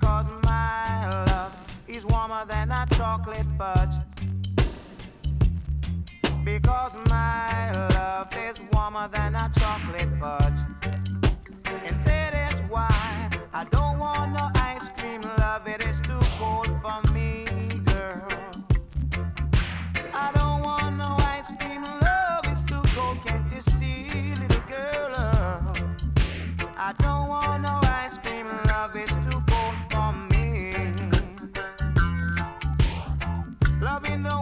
because my love is warmer than a chocolate fudge. Because my love is warmer than a chocolate fudge. And that is why I don't want no ice cream love. It is too cold for me, girl. I don't want no ice cream love. It's too cold, can't you see, little girl? I don't want no ice cream love. It's too cold for me. Loving the